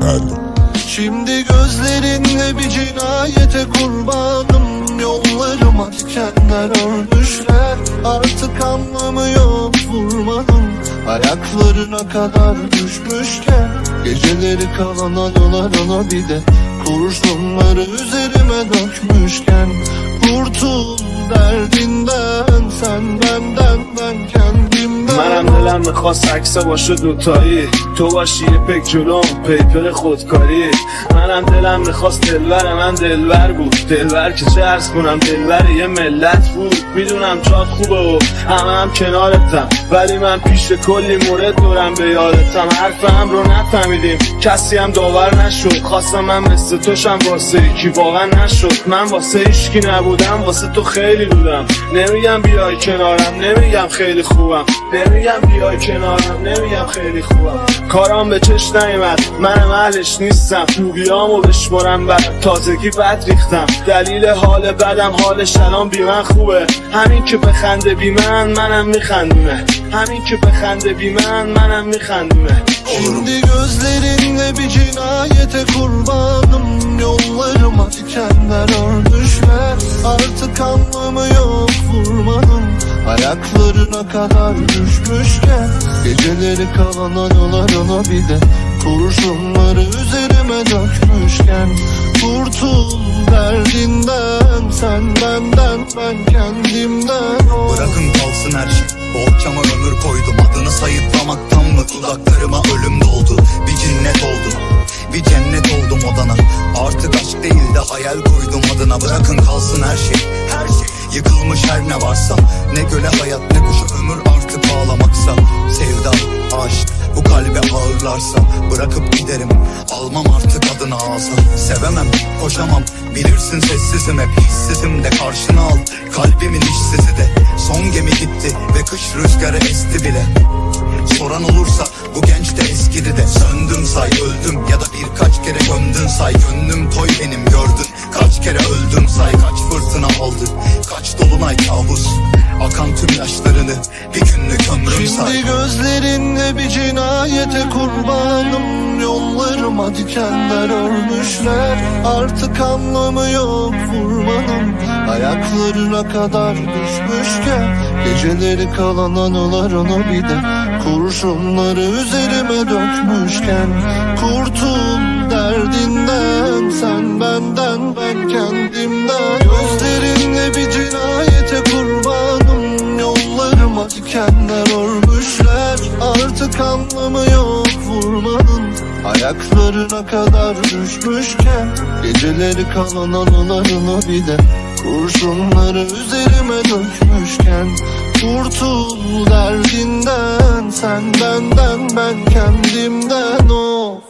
Gel. Şimdi gözlerinle bir cinayete kurbanım. Yollarıma dikenler örmüşler. Artık anlamı yok vurmanın. Ayaklarına kadar düşmüşken geceleri kalan anılarına bir de kurşunları üzerime dökmüşken kurtul derdinden sen benden ben kendimden. منم دلم میخواست عکسا باشه دوتایی تو باشی یه پک جلوم پیپر خودکاری منم دلم میخواست دلبر من دلبر بود دلبر که چه عرض کنم دلبر یه ملت بود میدونم جات خوبه و همه کنارتم ولی من پیش کلی مورد دورم به یادتم حرفم رو نفهمیدیم کسی هم داور نشد خواستم من مثل توشم واسه یکی واقعا نشد من واسه هیچکی نبودم واسه تو خیلی بودم نمیگم بیای کنارم نمیگم خیلی خوبم نمیگم بیای کنارم نمیگم خیلی خوبم کارام به چش نیمد منم اهلش نیستم خوبیامو بشمرم بعد تازگی بد ریختم دلیل حال بدم حالش الان بی من خوبه همین که بخنده بی منم میخندونه همین که بخنده بی منم میخندونه Şimdi gözlerinle bir cinayete kurbanım. Yollarıma dikenler örmüşler. Artık anlamı yok vurmanın. Ayaklarına kadar düşmüşken geceleri kalan anılarına bir de kurşunları üzerime dökmüşken kurtul derdinden sen benden ben kendimden. Bırakın kalsın her şey. Bol çamur ömür koydum. Adını sayıklamaktan mı dudaklarıma ölüm doldu. Bir cinnet oldum, bir cennet oldum odana. Artık aşk değil de hayal koydum adına. Bırakın kalsın her şey, her şey. Yıkılmış her ne varsa. Ne göle hayat ne kuşa ömür artık ağlamaksa. Sevda, aşk bu kalbe ağırlarsa bırakıp giderim. Almam artık adını ağza. Sevemem, koşamam. Bilirsin sessizim hep hissizim de karşına al. Kalbimin işsizi de. Son gemi gitti ve kış rüzgarı esti bile. Soran olursa bu genç de eskidi de. Söndüm say öldüm ya da birkaç kere gömdün say. Gönlüm toy benim gördün. Kaç kere öldüm say. Kaç fırtına aldı. Kaç dolunay kabus. Akan tüm yaşlarını bir günlük ömrüm say. Şimdi gözlerinle bir cinayete kurbanım. Yollarıma dikenler örmüşler. Artık anlamı yok vurmanın. Ayaklarına kadar düşmüşken geceleri kalan anılarına bir de kurşunları üzerime dökmüşken kurtul derdinden sen benden ben kendimden. Gözlerinle bir cinayete kurbanım. Yollarıma dikenler örmüşler. Artık anlamı yok vurmanın. Ayaklarına kadar düşmüşken geceleri kalan anılarına bir de kurşunları üzerime dökmüşken kurtul derdinden sen benden ben kendimden. Of.